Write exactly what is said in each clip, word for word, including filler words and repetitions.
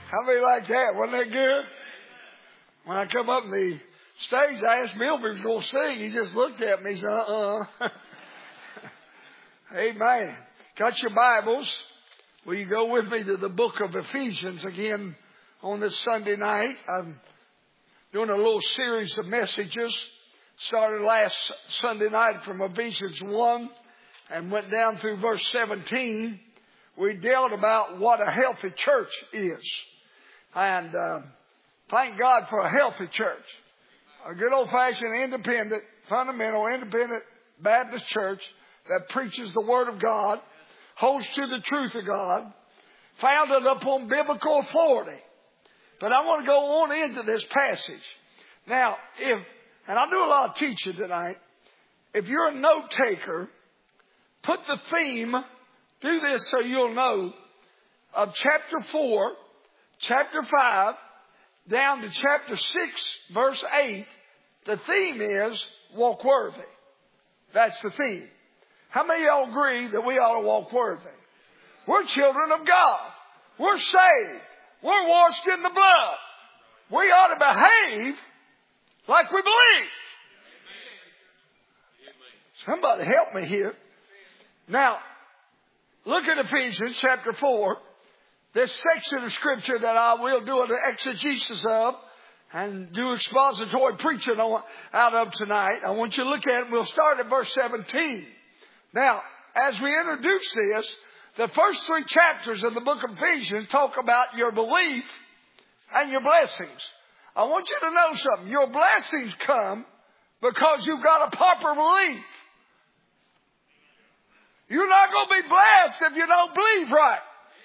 How many like that? Wasn't that good? When I come up on the stage, I asked Bill if he was going to sing. He just looked at me and said, uh-uh. Amen. Got your Bibles? Will you go with me to the book of Ephesians again on this Sunday night? I'm doing a little series of messages. Started last Sunday night from Ephesians one and went down through verse seventeen. We dealt about what a healthy church is. And uh, thank God for a healthy church. A good old-fashioned independent, fundamental independent Baptist church that preaches the Word of God, holds to the truth of God, founded upon biblical authority. But I want to go on into this passage. Now, if, and I'll do a lot of teaching tonight, if you're a note taker, put the theme, do this so you'll know, of chapter four, chapter five, down to chapter six, verse eight. The theme is walk worthy. That's the theme. How many of y'all agree that we ought to walk worthy? We're children of God. We're saved. We're washed in the blood. We ought to behave like we believe. Somebody help me here. Now, look at Ephesians chapter four. This section of Scripture that I will do an exegesis of and do expository preaching on, out of tonight. I want you to look at it. We'll start at verse seventeen. Now, as we introduce this, the first three chapters of the book of Ephesians talk about your belief and your blessings. I want you to know something. Your blessings come because you've got a proper belief. You're not going to be blessed if you don't believe right.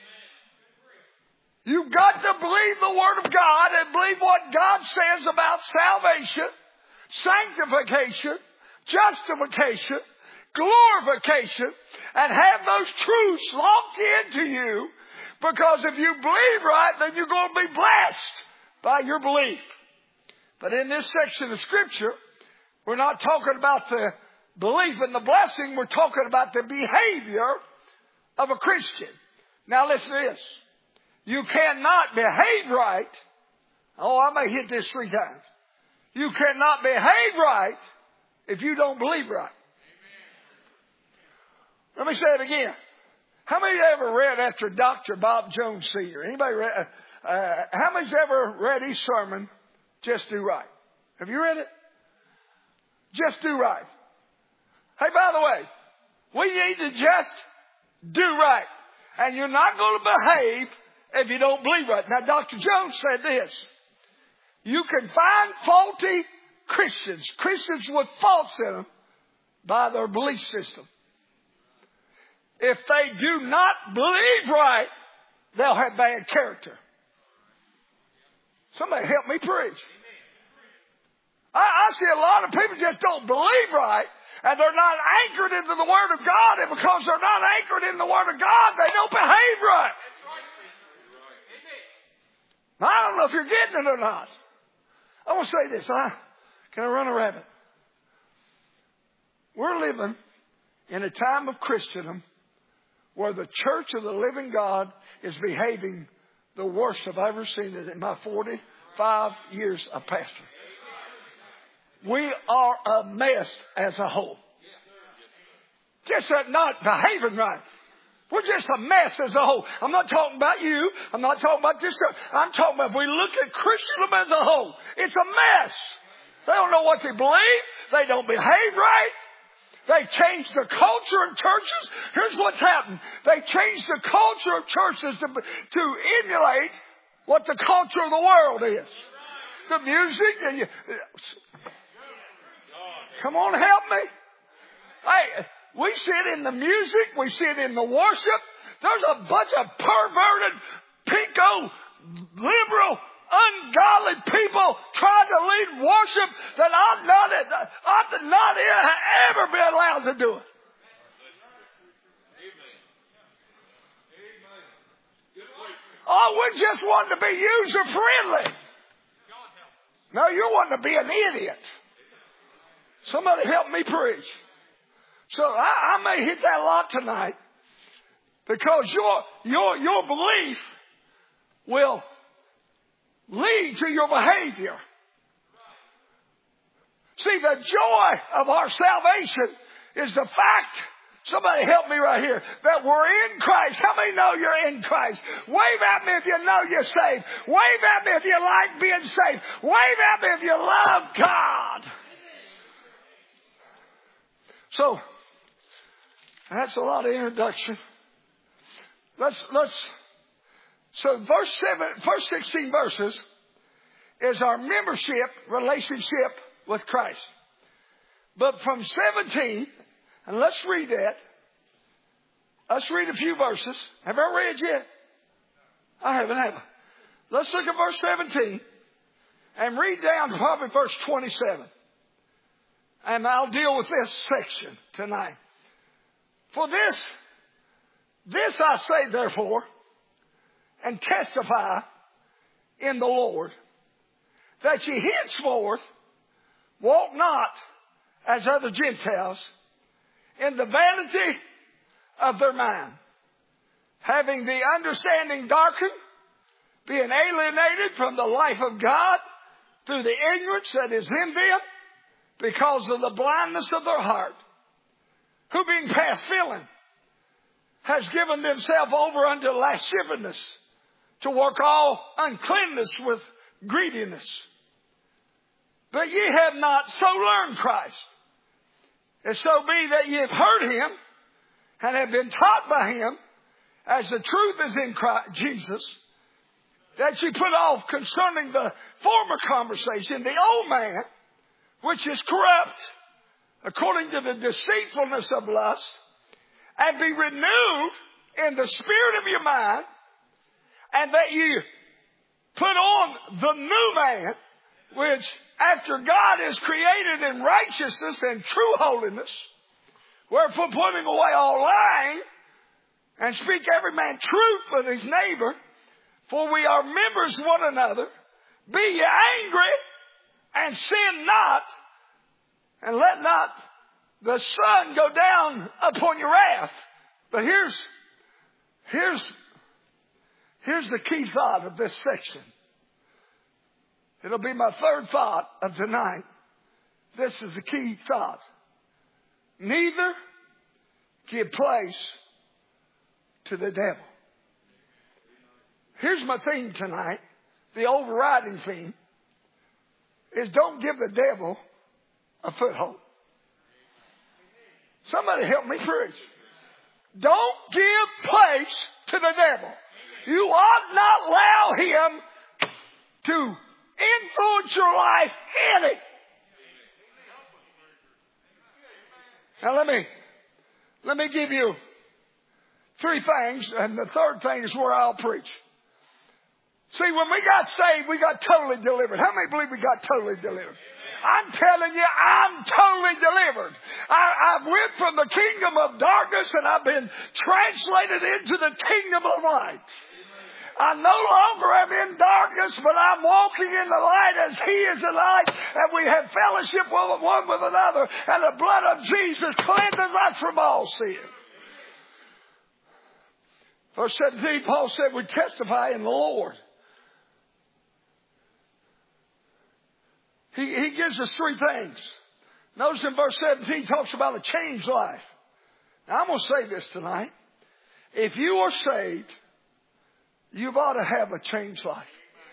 You've got to believe the Word of God and believe what God says about salvation, sanctification, justification, glorification, and have those truths locked into you, because if you believe right, then you're going to be blessed by your belief. But in this section of Scripture, we're not talking about the belief and the blessing. We're talking about the behavior of a Christian. Now listen to this. You cannot behave right. Oh, I may hit this three times. You cannot behave right if you don't believe right. Let me say it again. How many ever read after Doctor Bob Jones Senior? Anybody read? Uh, uh, how many's ever read his sermon, Just Do Right? Have you read it? Just do right. Hey, by the way, we need to just do right. And you're not going to behave if you don't believe right. Now, Doctor Jones said this. You can find faulty Christians, Christians with faults in them, by their belief system. If they do not believe right, they'll have bad character. Somebody help me preach. I, I see a lot of people just don't believe right, and they're not anchored into the Word of God, and because they're not anchored in the Word of God, they don't behave right. Now, I don't know if you're getting it or not. I want to say this. Huh? Can I run a rabbit? We're living in a time of Christendom where the church of the living God is behaving the worst I've ever seen it in my forty-five years of pastoring. We are a mess as a whole. Just not behaving right. We're just a mess as a whole. I'm not talking about you. I'm not talking about this. I'm talking about if we look at Christendom as a whole, it's a mess. They don't know what they believe. They don't behave right. They've changed the culture in churches. Here's what's happened. They changed the culture of churches to, to emulate what the culture of the world is. The music. And you, come on, help me. Hey, we sit in the music. We sit in the worship. There's a bunch of perverted, pinko, liberal, ungodly people trying to lead worship that ought not, ought not ever be allowed to do it. Oh, we just want to be user friendly. No, you're wanting to be an idiot. Somebody help me preach. So I, I may hit that a lot tonight, because your your your belief will lead to your behavior. See, the joy of our salvation is the fact, somebody help me right here, that we're in Christ. How many know you're in Christ? Wave at me if you know you're saved. Wave at me if you like being saved. Wave at me if you love God. So, that's a lot of introduction. Let's, let's, so verse seven, first sixteen verses is our membership, relationship with Christ. But from seventeen, and let's read that. Let's read a few verses. Have I read yet? I haven't, have I? Let's look at verse seventeen and read down to probably verse twenty-seven. And I'll deal with this section tonight. For this, this I say therefore, and testify in the Lord, that ye henceforth walk not as other Gentiles in the vanity of their mind, having the understanding darkened, being alienated from the life of God through the ignorance that is in them, because of the blindness of their heart, who being past feeling, has given themselves over unto lasciviousness, to work all uncleanness with greediness. But ye have not so learned Christ. If so be that ye have heard him, and have been taught by him, as the truth is in Christ Jesus, that ye put off concerning the former conversation, the old man, which is corrupt, according to the deceitfulness of lust, and be renewed in the spirit of your mind, and that you put on the new man, which after God is created in righteousness and true holiness, wherefore putting away all lying, and speak every man truth with his neighbor, for we are members one another. Be ye angry, and sin not, and let not the sun go down upon your wrath. But here's, here's, here's the key thought of this section. It'll be my third thought of tonight. This is the key thought. Neither give place to the devil. Here's my theme tonight. The overriding theme is don't give the devil a foothold. Somebody help me preach. Don't give place to the devil. You ought not allow him to influence your life any. Now let me, let me give you three things, and the third thing is where I'll preach. See, when we got saved, we got totally delivered. How many believe we got totally delivered? I'm telling you, I'm totally delivered. I, I went from the kingdom of darkness and I've been translated into the kingdom of light. I no longer am in darkness, but I'm walking in the light as he is the light, and we have fellowship with one with another, and the blood of Jesus cleanses us from all sin. Verse seventeen, Paul said we testify in the Lord. He, he gives us three things. Notice in verse seventeen, he talks about a changed life. Now, I'm going to say this tonight. If you are saved, you've ought to have a changed life.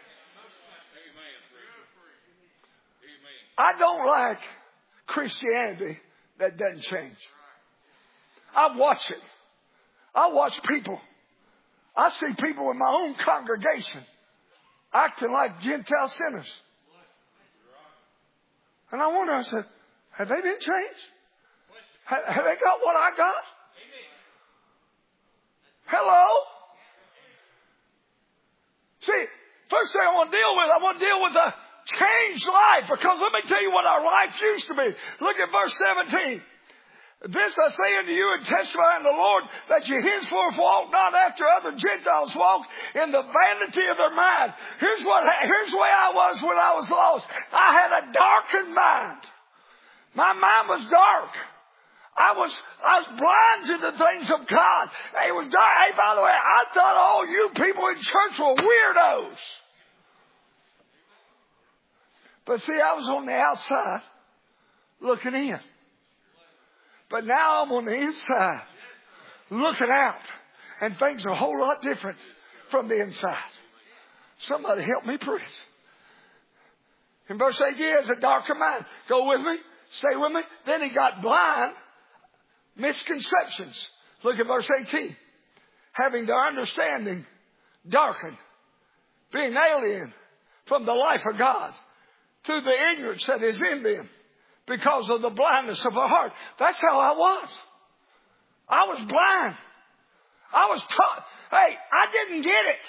I don't like Christianity that doesn't change. I watch it. I watch people. I see people in my own congregation acting like Gentile sinners. And I wonder, I said, have they been changed? Have, have they got what I got? Hello? See, first thing I want to deal with, I want to deal with a changed life. Because let me tell you what our life used to be. Look at verse seventeen. This I say unto you and testify in the Lord, that you henceforth walk not after other Gentiles walk in the vanity of their mind. Here's what, here's the way I was when I was lost. I had a darkened mind. My mind was dark. I was, I was blind to the things of God. It was dark. Hey, by the way, I thought all you people in church were weirdos. But see, I was on the outside looking in. But now I'm on the inside looking out. And things are a whole lot different from the inside. Somebody help me preach. In verse eight, he has a darker mind. Go with me. Stay with me. Then he got blind misconceptions. Look at verse eighteen. Having their understanding darkened. Being alien from the life of God. Through the ignorance that is in them. Because of the blindness of our heart. That's how I was. I was blind. I was taught. Hey, I didn't get it.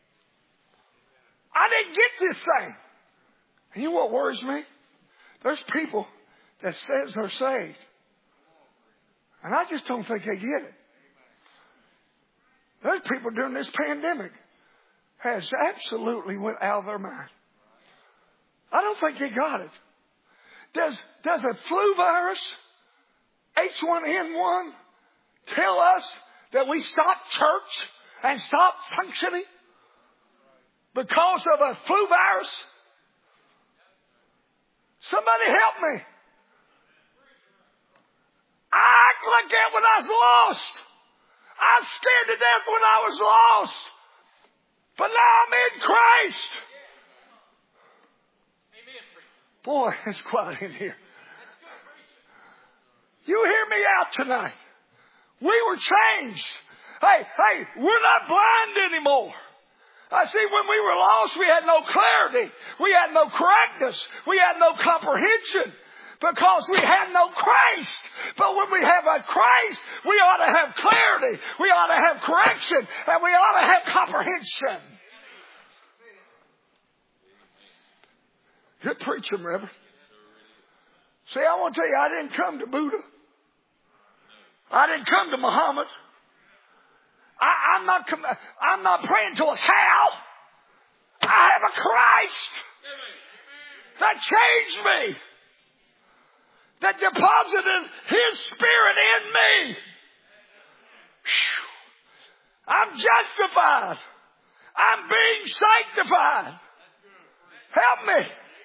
I didn't get this thing. And you know what worries me? There's people that says they're saved. And I just don't think they get it. There's people during this pandemic has absolutely went out of their mind. I don't think they got it. Does, does a flu virus, H one N one, tell us that we stop church and stop functioning because of a flu virus? Somebody help me. I act like that when I was lost. I was scared to death when I was lost. But now I'm in Christ. Boy, it's quiet in here. You hear me out tonight. We were changed. Hey, hey, we're not blind anymore. I see when we were lost, we had no clarity. We had no correctness. We had no comprehension because we had no Christ. But when we have a Christ, we ought to have clarity. We ought to have correction. And we ought to have comprehension. Good preaching, Reverend. See, I want to tell you, I didn't come to Buddha. I didn't come to Muhammad. I, I'm not. I'm not praying to a cow. I have a Christ that changed me, that deposited His Spirit in me. Whew. I'm justified. I'm being sanctified. Help me.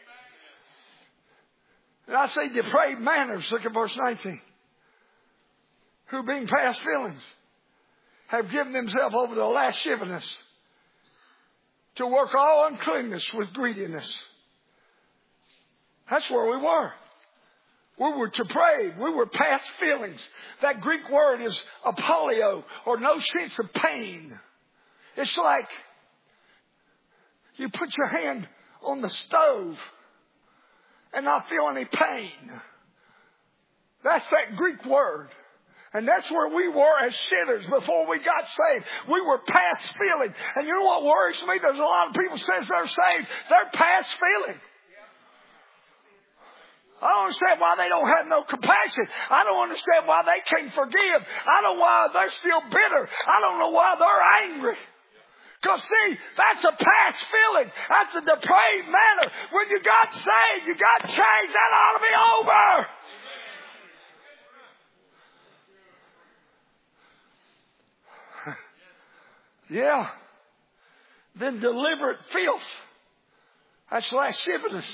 And I say depraved manners. Look at verse nineteen. Who being past feelings have given themselves over to lasciviousness, to work all uncleanness with greediness. That's where we were. We were depraved. We were past feelings. That Greek word is apolio, or no sense of pain. It's like you put your hand on the stove and not feel any pain. That's that Greek word. And that's where we were as sinners before we got saved. We were past feeling. And you know what worries me? There's a lot of people says they're saved. They're past feeling. I don't understand why they don't have no compassion. I don't understand why they can't forgive. I don't know why they're still bitter. I don't know why they're angry. Because see, that's a past feeling. That's a depraved manner. When you got saved, you got changed. That ought to be over. Yeah. Then deliberate filth. That's lasciviousness.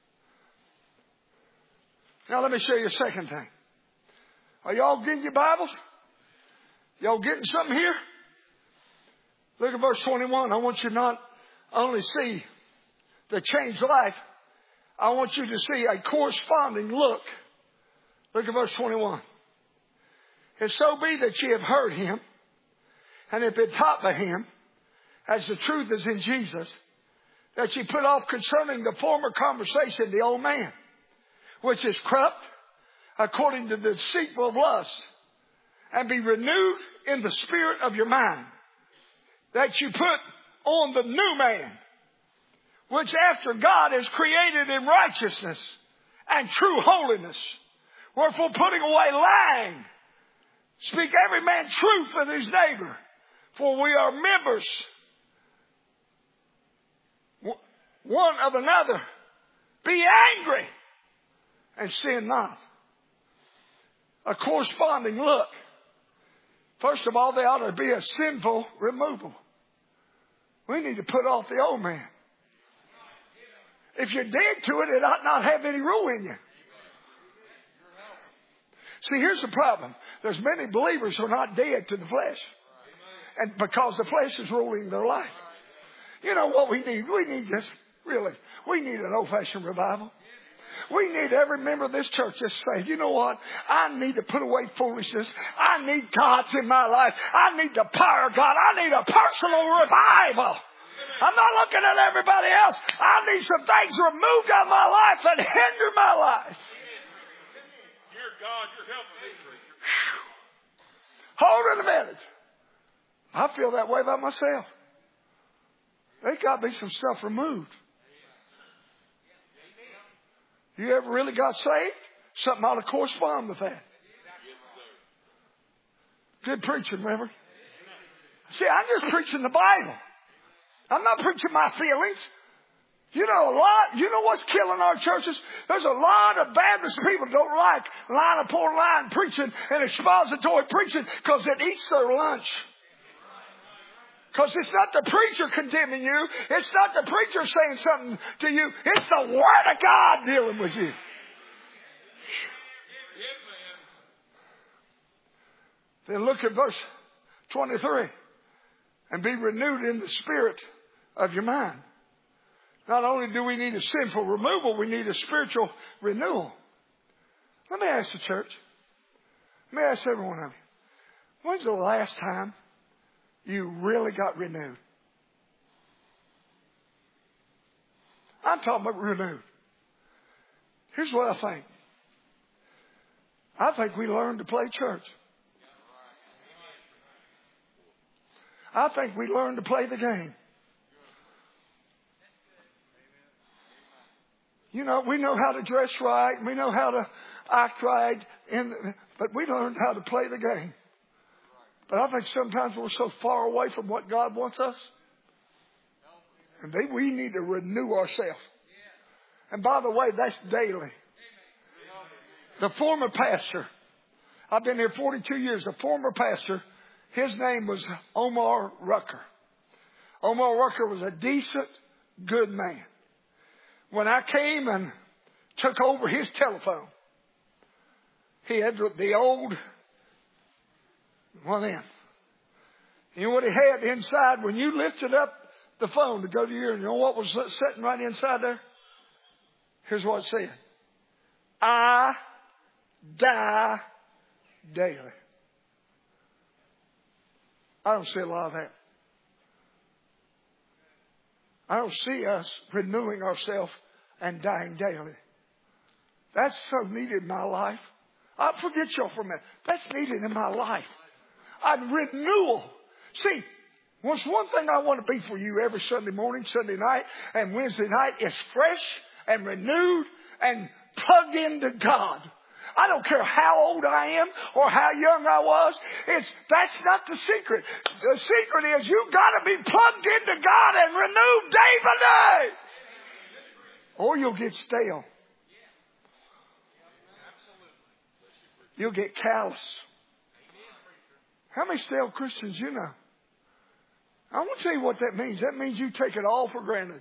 Now let me show you a second thing. Are y'all getting your Bibles? Y'all getting something here? Look at verse twenty-one. I want you to not only see the changed life, I want you to see a corresponding look. Look at verse twenty-one. If so be that ye have heard Him, and have been taught by Him, as the truth is in Jesus, that ye put off concerning the former conversation the old man, which is corrupt according to the deceitful of lust, and be renewed in the spirit of your mind, that you put on the new man, which after God is created in righteousness and true holiness. Wherefore putting away lying, speak every man truth with his neighbor, for we are members one of another. Be angry and sin not. A corresponding look. First of all, there ought to be a sinful removal. We need to put off the old man. If you're dead to it, it ought not have any rule in you. See, here's the problem. There's many believers who are not dead to the flesh. And because the flesh is ruling their life. You know what we need? We need this, really. We need an old-fashioned revival. We need every member of this church just say, you know what? I need to put away foolishness. I need God's in my life. I need the power of God. I need a personal revival. I'm not looking at everybody else. I need some things removed out of my life that hinder my life. Dear God, you're helping me, preacher. Hold it a minute. I feel that way about myself. There's got to be some stuff removed. You ever really got saved? Something ought to correspond with that. Good preaching, Reverend. See, I'm just preaching the Bible. I'm not preaching my feelings. You know, a lot, you know what's killing our churches? There's a lot of Baptist people who don't like line upon line preaching and expository preaching because it eats their lunch. Because it's not the preacher condemning you. It's not the preacher saying something to you. It's the Word of God dealing with you. Then look at verse twenty-three. And be renewed in the spirit of your mind. Not only do we need a sinful removal, we need a spiritual renewal. Let me ask the church. Let me ask every one of you. When's the last time you really got renewed? I'm talking about renewed. Here's what I think. I think we learned to play church. I think we learned to play the game. You know, we know how to dress right. We know how to act right. In, but we learned how to play the game. But I think sometimes we're so far away from what God wants us. And they, we need to renew ourselves. And by the way, that's daily. The former pastor, I've been here forty-two years, the former pastor, his name was Omar Rucker. Omar Rucker was a decent, good man. When I came and took over his telephone, he had the old one in. You know what he had inside? When you lifted up the phone to go to your, you know what was sitting right inside there? Here's what it said. I die daily. I don't see a lot of that. I don't see us renewing ourselves and dying daily. That's so needed in my life. I'll forget y'all for a minute. That's needed in my life. I'm renewal. See, what's one thing I want to be for you every Sunday morning, Sunday night, and Wednesday night is fresh and renewed and plugged into God. I don't care how old I am or how young I was. It's, that's not the secret. The secret is you've got to be plugged into God and renewed day by day. Or you'll get stale. You'll get callous. How many stale Christians you know? I want to tell you what that means. That means you take it all for granted.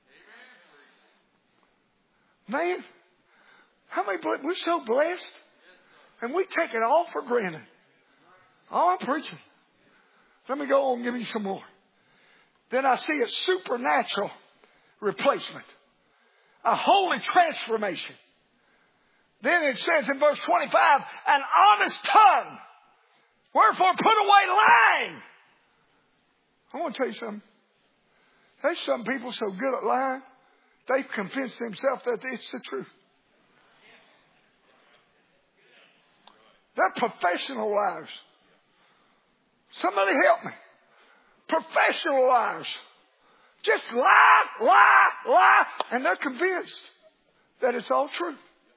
Man, how many, we're so blessed, and we take it all for granted. Oh, I'm preaching. Let me go on and give you some more. Then I see a supernatural replacement, a holy transformation. Then it says in verse twenty-five, an honest tongue. Wherefore put away lying. I want to tell you something. There's some people so good at lying, they've convinced themselves that it's the truth. They're professional liars. Somebody help me. Professional liars. Just lie, lie, lie, and they're convinced that it's all true.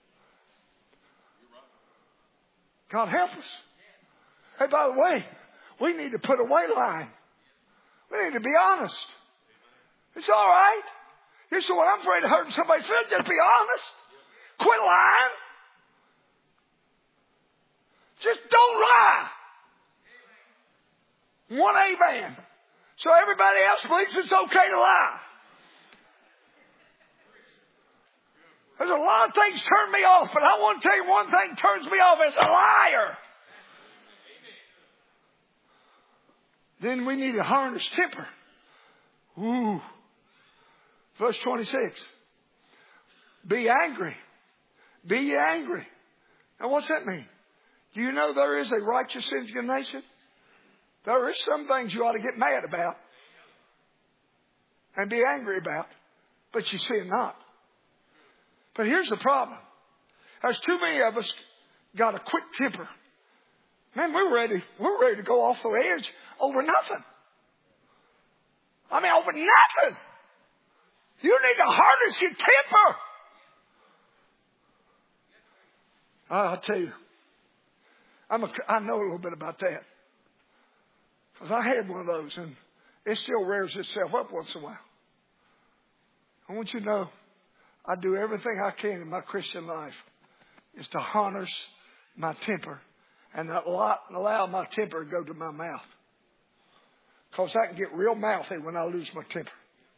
God help us. Hey, by the way, we need to put away lying. We need to be honest. It's all right. You say, well, I'm afraid of hurting somebody's feelings. Just be honest. Quit lying. Just don't lie. One amen. So everybody else believes it's okay to lie. There's a lot of things turn me off, but I want to tell you one thing turns me off. It's a liar. Then we need to harness temper. Ooh. Verse twenty-six. Be angry. Be ye angry. Now what's that mean? Do you know there is a righteous indignation? There is some things you ought to get mad about and be angry about, but you sin not. But here's the problem. There's too many of us got a quick temper. Man, we're ready. We're ready to go off the edge over nothing. I mean, over nothing. You need to harness your temper. I'll tell you, I'm a, I know a little bit about that. Because I had one of those, and it still rears itself up once in a while. I want you to know, I do everything I can in my Christian life is to harness my temper and not allow, allow my temper to go to my mouth. Because I can get real mouthy when I lose my temper.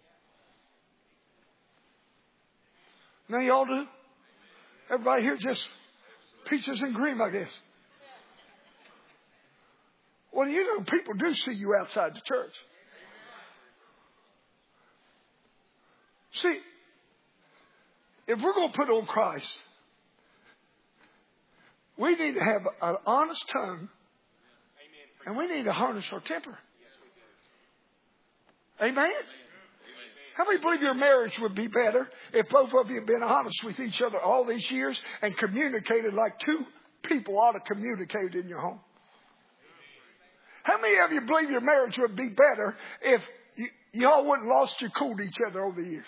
Now y'all do? Everybody here just peaches and cream, I guess. Well, you know, people do see you outside the church. See, if we're going to put on Christ, we need to have an honest tongue, and we need to harness our temper. Amen? How many believe your marriage would be better if both of you had been honest with each other all these years and communicated like two people ought to communicate in your home? How many of you believe your marriage would be better if you, y'all wouldn't lost your cool to each other over the years?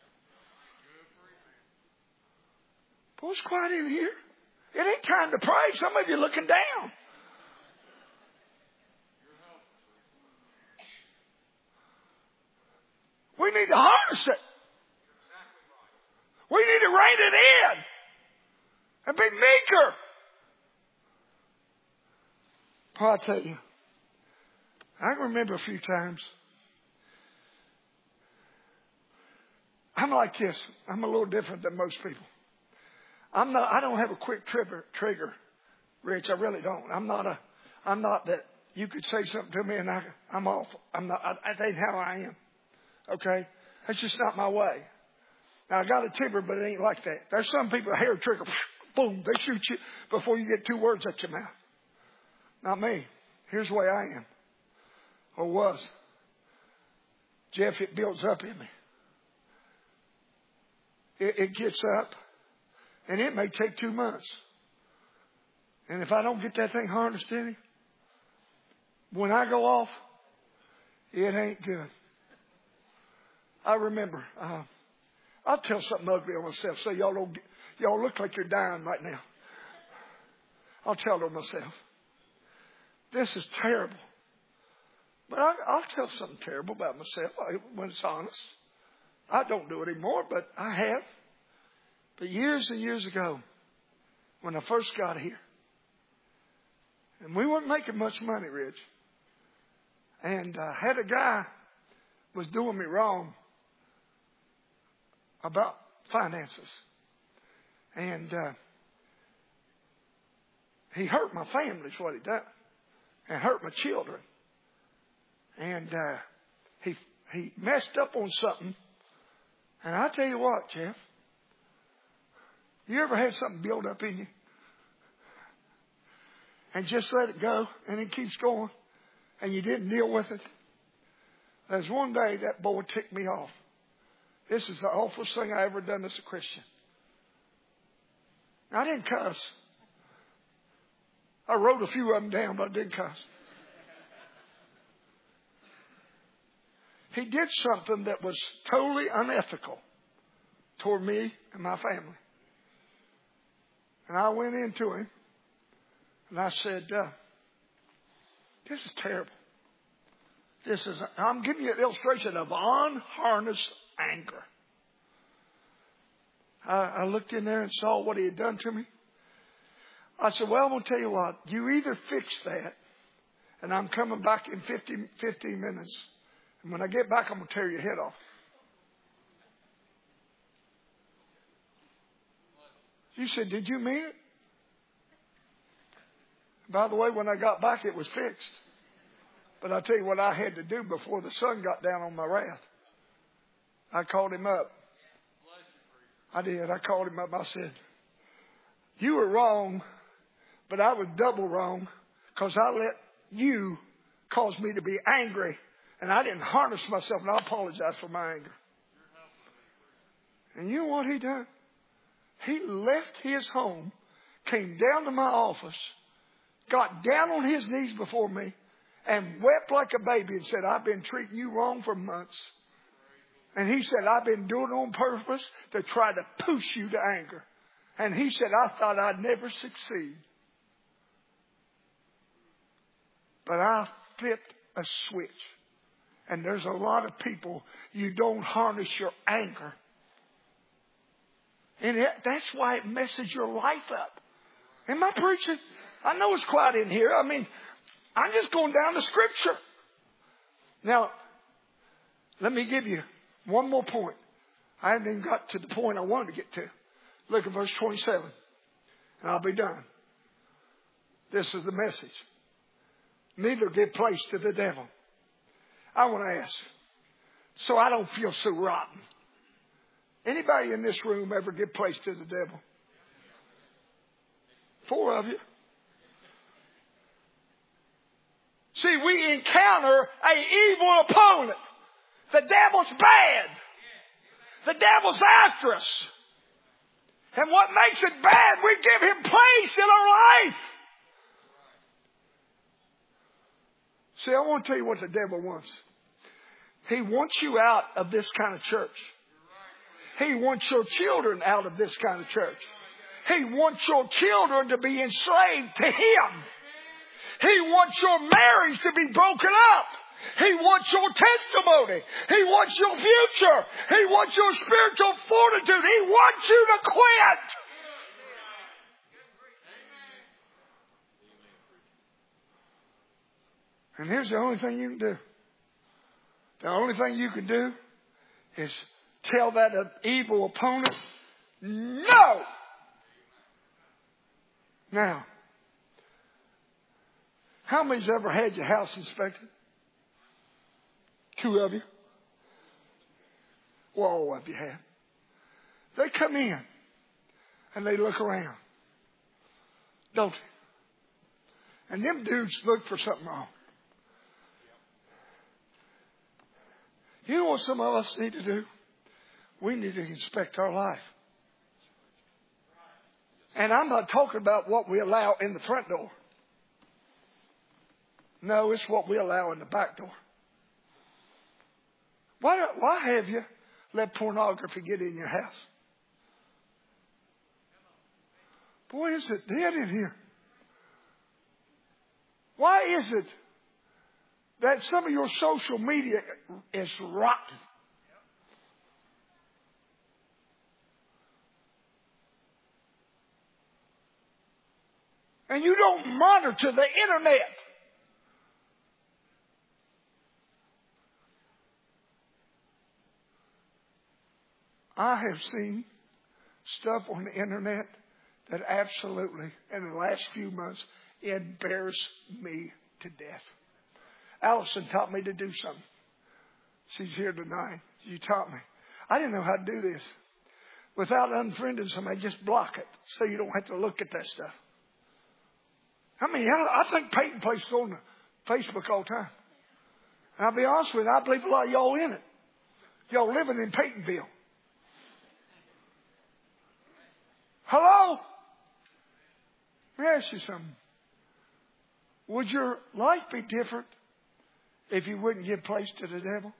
But it's quiet in here. It ain't time to pray. Some of you looking down. We need to harness it. We need to rein it in and be meeker. Oh, I'll tell you, I can remember a few times. I'm like this. I'm a little different than most people. I'm not. I don't have a quick trigger, trigger, Rich. I really don't. I'm not a. I'm not that. You could say something to me and I, I'm off. I'm not. I, that ain't how I am. Okay, that's just not my way. Now I got a temper, but it ain't like that. There's some people, hair trigger, boom, they shoot you before you get two words out your mouth. Not me. Here's the way I am, or was. Jeff, it builds up in me. It, it gets up, and it may take two months. And if I don't get that thing harnessed in him, when I go off, it ain't good. I remember, uh, I'll tell something ugly on myself so y'all don't get, y'all look like you're dying right now. I'll tell it on myself. This is terrible. But I, I'll tell something terrible about myself when it's honest. I don't do it anymore, but I have. But years and years ago, when I first got here, and we weren't making much money, Rich, and I uh, had a guy was doing me wrong about finances. And uh, he hurt my family is what he done. And hurt my children. And uh, he he messed up on something. And I tell you what, Jeff. You ever had something build up in you? And just let it go and it keeps going. And you didn't deal with it. There's one day that boy ticked me off. This is the awfulest thing I ever done as a Christian. I didn't cuss. I wrote a few of them down, but I didn't cuss. He did something that was totally unethical toward me and my family. And I went into him and I said, uh, this is terrible. This is, I'm giving you an illustration of unharnessed anger. I, I looked in there and saw what he had done to me. I said, well, I'm going to tell you what. You either fix that, and I'm coming back in fifteen, fifteen minutes. And when I get back, I'm going to tear your head off. You said, did you mean it? By the way, when I got back, it was fixed. But I tell you what I had to do before the sun got down on my wrath. I called him up. I did. I called him up. I said, you were wrong, but I was double wrong because I let you cause me to be angry. And I didn't harness myself, and I apologize for my anger. And you know what he done? He left his home, came down to my office, got down on his knees before me, and wept like a baby and said, I've been treating you wrong for months. And he said, I've been doing it on purpose to try to push you to anger. And he said, I thought I'd never succeed. But I flipped a switch. And there's a lot of people, you don't harness your anger. And it, that's why it messes your life up. Am I preaching? I know it's quiet in here. I mean, I'm just going down to Scripture. Now, let me give you one more point. I haven't even got to the point I wanted to get to. Look at verse twenty-seven. And I'll be done. This is the message. Neither give place to the devil. I want to ask, so I don't feel so rotten. Anybody in this room ever give place to the devil? Four of you. See, we encounter an evil opponent. The devil's bad. The devil's after us. And what makes it bad, we give him place in our life. See, I want to tell you what the devil wants. He wants you out of this kind of church. He wants your children out of this kind of church. He wants your children to be enslaved to him. He wants your marriage to be broken up. He wants your testimony. He wants your future. He wants your spiritual fortitude. He wants you to quit. And here's the only thing you can do. The only thing you can do is tell that evil opponent, no! Now, how many's ever had your house inspected? Two of you. Well, all of you have. They come in and they look around. Don't they? And them dudes look for something wrong. You know what some of us need to do? We need to inspect our life. And I'm not talking about what we allow in the front door. No, it's what we allow in the back door. Why, why have you let pornography get in your house? Boy, is it dead in here. Why is it that some of your social media is rotten? And you don't monitor the internet. I have seen stuff on the internet that absolutely, in the last few months, embarrassed me to death. Allison taught me to do something. She's here tonight. You taught me. I didn't know how to do this. Without unfriending somebody, just block it so you don't have to look at that stuff. I mean, I think Peyton plays on the Facebook all the time. And I'll be honest with you, I believe a lot of y'all in it. Y'all living in Peytonville. Hello? Let me ask you something. Would your life be different if you wouldn't give place to the devil?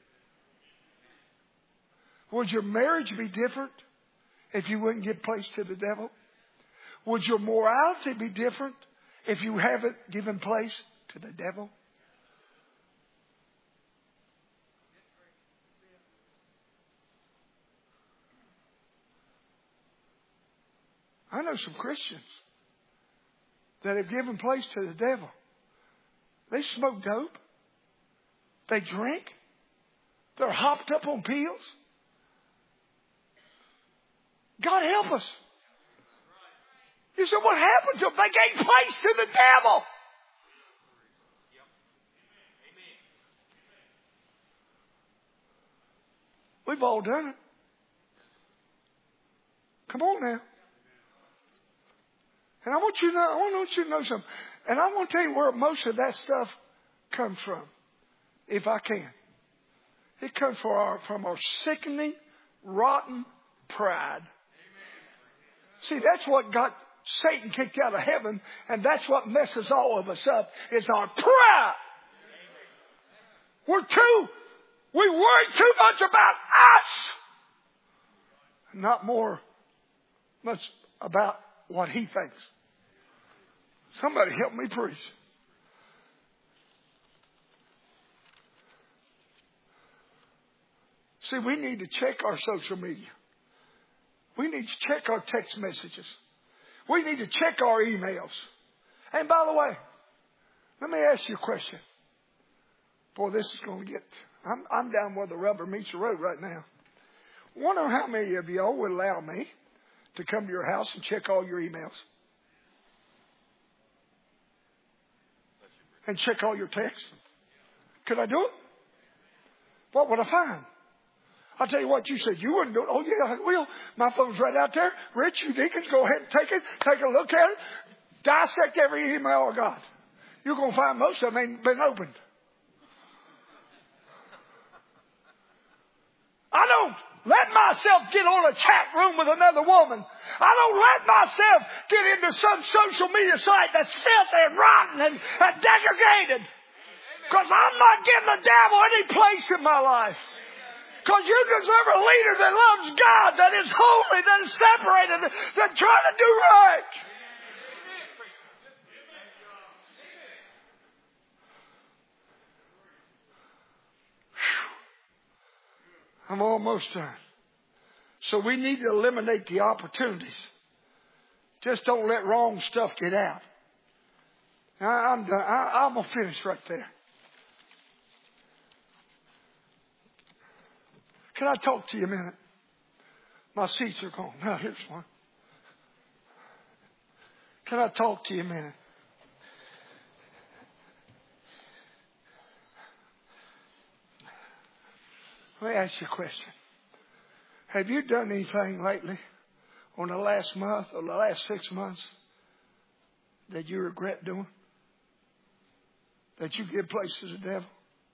Would your marriage be different if you wouldn't give place to the devil? Would your morality be different if you haven't given place to the devil? I know some Christians that have given place to the devil. They smoke dope. They drink. They're hopped up on pills. God help us. You said, what happens if they gave place to the devil? We've all done it. Come on now. And I want you to know, I want you to know something. And I want to tell you where most of that stuff comes from, if I can. It comes from our, from our sickening, rotten pride. See, that's what got Satan kicked out of heaven, and that's what messes all of us up, is our pride. We're too, we worry too much about us, not more much about what he thinks. Somebody help me preach. See, we need to check our social media. We need to check our text messages. We need to check our emails. And by the way, let me ask you a question. Boy, this is going to get... I'm, I'm down where the rubber meets the road right now. Wonder how many of y'all would allow me to come to your house and check all your emails? And check all your texts? Could I do it? What would I find? I'll tell you what, you said you wouldn't do it. Oh, yeah, I will. My phone's right out there. Rich, you deacons, go ahead and take it. Take a look at it. Dissect every email I got. You're going to find most of them ain't been opened. I don't let myself get on a chat room with another woman. I don't let myself get into some social media site that's filthy and rotten and, and degraded. Because I'm not giving the devil any place in my life. Because you deserve a leader that loves God, that is holy, that is separated, that, that trying to do right. I'm almost done. So we need to eliminate the opportunities. Just don't let wrong stuff get out. I, I'm done. I, I'm going to finish right there. Can I talk to you a minute? My seats are gone. Now, here's one. Can I talk to you a minute? Let me ask you a question. Have you done anything lately on the last month or the last six months that you regret doing? That you give place to the devil?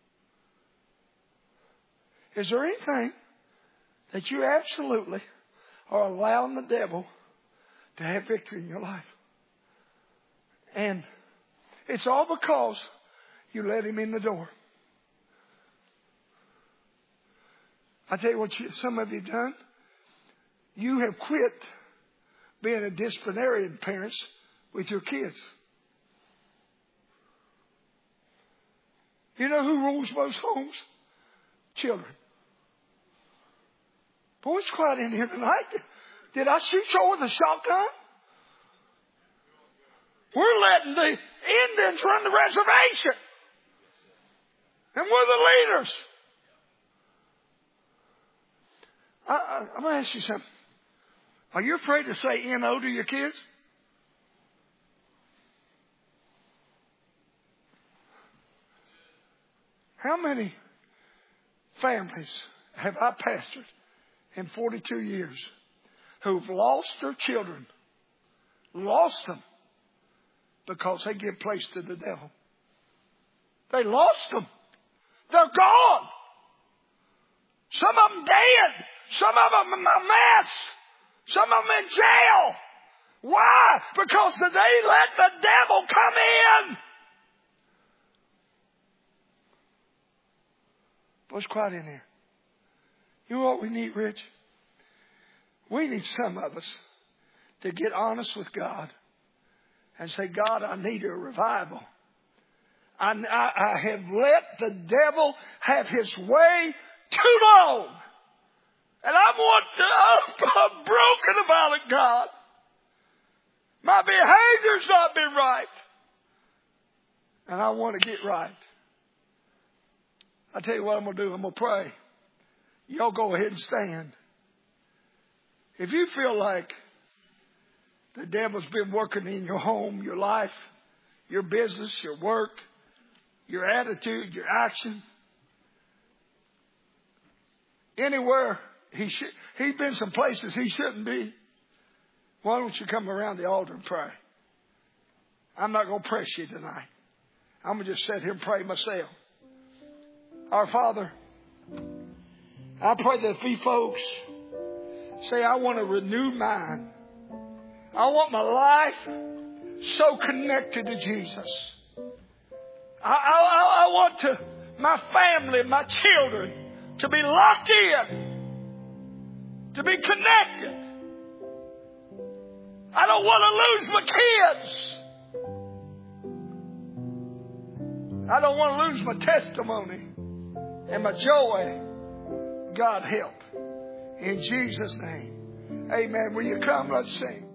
Is there anything that you absolutely are allowing the devil to have victory in your life? And it's all because you let him in the door. I tell you what you, some of you have done. You have quit being a disciplinarian parents with your kids. You know who rules most homes? Children. Boy, it's quiet in here tonight. Did I shoot you with a shotgun? We're letting the Indians run the reservation. And we're the leaders. I, I, I'm going to ask you something. Are you afraid to say N O to your kids? How many families have I pastored in forty-two years who've lost their children, lost them because they give place to the devil? They lost them. They're gone. Some of them dead. Some of them in a mess. Some of them in jail. Why? Because they let the devil come in. What's quiet in here? You know what we need, Rich? We need some of us to get honest with God and say, God, I need a revival. I, I, I have let the devil have his way too long. And I want to, I'm broken about it, God. My behavior's not been right. And I want to get right. I tell you what I'm going to do. I'm going to pray. Y'all go ahead and stand. If you feel like The devil's been working in your home, your life, your business, your work, your attitude, your action. Anywhere he should, he's been some places he shouldn't be. Why don't you come around the altar and pray? I'm not going to press you tonight. I'm going to just sit here and pray myself. Our Father, I pray that if you folks say, I want a renewed mind. I want my life so connected to Jesus. I, I, I want to, my family, my children, to be locked in, to be connected. I don't want to lose my kids. I don't want to lose my testimony and my joy. God help. In Jesus' name. Amen. Will you come? Let's sing.